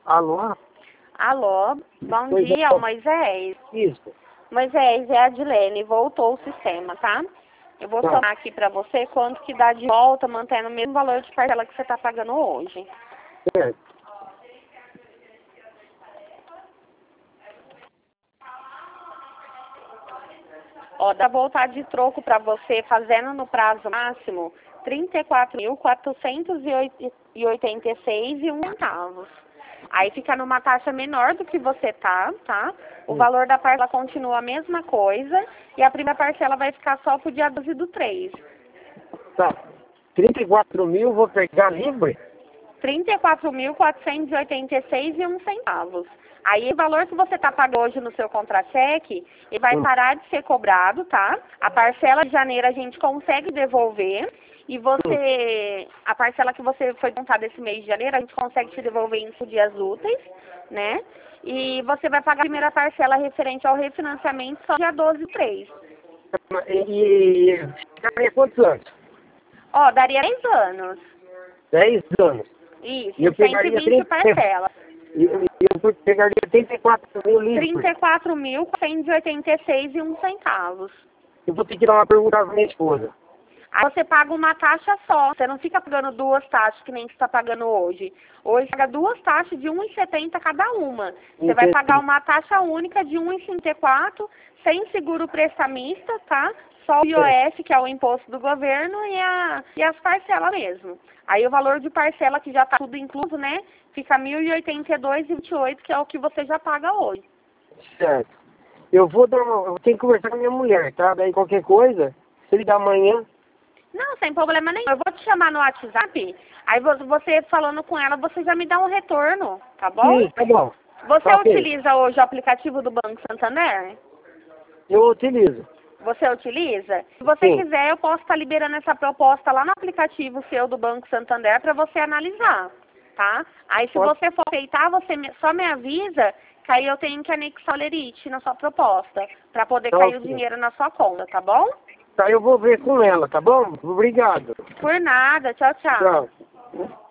Alô? Alô, bom Pois dia, não. Moisés. Isso. Moisés, é a Adilene, voltou o sistema, tá? Eu vou Tá. somar aqui pra você quanto que dá de volta, mantendo o mesmo valor de parcela que você tá pagando hoje. Certo. Ó, dá voltar de troco pra você, fazendo no prazo máximo, R$ 34.486,01. Aí fica numa taxa menor do que você tá? O valor da parcela continua a mesma coisa e a primeira parcela vai ficar só pro dia 12/3. Tá. 34 mil, vou pegar livre? R$ 34.486,01. Aí o valor que você está pagando hoje no seu contra-cheque, ele vai parar de ser cobrado, tá? A parcela de janeiro a gente consegue devolver e a parcela que você foi contada esse mês de janeiro, a gente consegue te devolver em 5 dias úteis, né? E você vai pagar a primeira parcela referente ao refinanciamento só dia 12/3. E ficaria quantos anos? Ó, daria 10 anos. 10 anos. Isso, E eu pegaria 120 parcelas. eu pegaria 34 mil R$ livre. 34.486,01. Eu vou ter que dar uma pergunta pra minha esposa. Aí você paga uma taxa só, você não fica pagando duas taxas que nem você está pagando hoje. Hoje você paga duas taxas de R$ 1,70 cada uma. Você vai pagar uma taxa única de R$ 1,54, sem seguro prestamista, tá? Só o IOF, que é o imposto do governo, e as parcelas mesmo. Aí o valor de parcela, que já está tudo incluso, né? Fica R$ 1.082,28, que é o que você já paga hoje. Certo. Eu tenho que conversar com a minha mulher, tá? Daí qualquer coisa, se ligar amanhã. Não, sem problema nenhum. Eu vou te chamar no WhatsApp, aí você falando com ela, você já me dá um retorno, tá bom? Sim, tá bom. Você Tá ok. utiliza hoje o aplicativo do Banco Santander? Eu utilizo. Você utiliza? Se você Sim. quiser, eu posso estar liberando essa proposta lá no aplicativo seu do Banco Santander para você analisar, tá? Aí se você for aceitar, só me avisa que aí eu tenho que anexar o Lerite na sua proposta, para poder Tá cair o ok. dinheiro na sua conta, tá bom? Tá, eu vou ver com ela, tá bom? Obrigado. Por nada, tchau, tchau. Tchau.